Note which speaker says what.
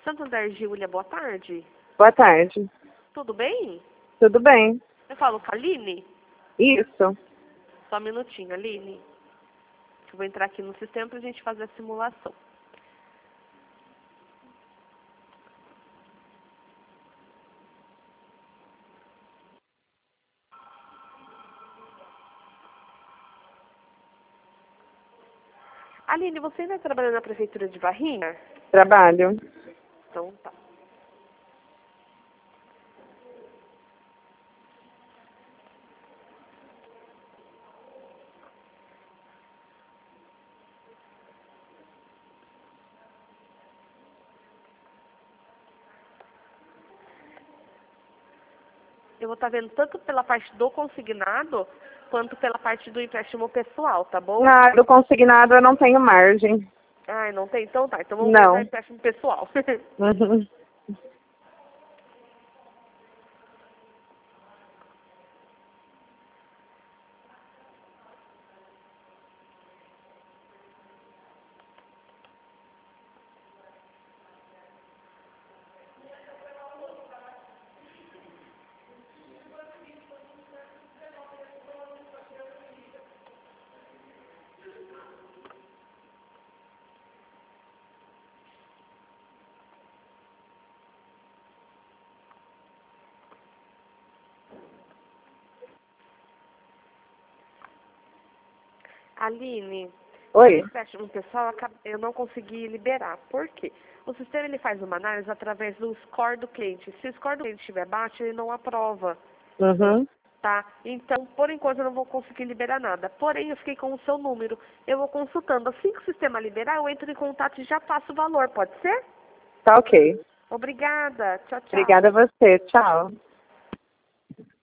Speaker 1: Santander Giulia, boa tarde.
Speaker 2: Boa tarde.
Speaker 1: Tudo bem?
Speaker 2: Tudo bem?
Speaker 1: Eu falo com a Aline?
Speaker 2: Isso.
Speaker 1: Só um minutinho, Aline. Eu vou entrar aqui no sistema pra gente fazer a simulação. Aline, você ainda trabalha na prefeitura de Varginha?
Speaker 2: Trabalho.
Speaker 1: Então tá. Eu vou estar vendo tanto pela parte do consignado, quanto pela parte do empréstimo pessoal, tá bom?
Speaker 2: Do consignado eu não tenho margem.
Speaker 1: Ai, não tem? Então tá. Então vamos
Speaker 2: Não.
Speaker 1: ver o empréstimo pessoal.
Speaker 2: Uhum.
Speaker 1: Aline,
Speaker 2: Oi.
Speaker 1: o empréstimo pessoal eu não consegui liberar. Por quê? O sistema ele faz uma análise através do score do cliente. Se o score do cliente estiver baixo, ele não aprova,
Speaker 2: Uhum.
Speaker 1: tá? Então, por enquanto, eu não vou conseguir liberar nada. Porém, eu fiquei com o seu número. Eu vou consultando. Assim que o sistema liberar, eu entro em contato e já passo o valor. Pode ser?
Speaker 2: Tá ok.
Speaker 1: Obrigada. Tchau, tchau.
Speaker 2: Obrigada a você. Tchau.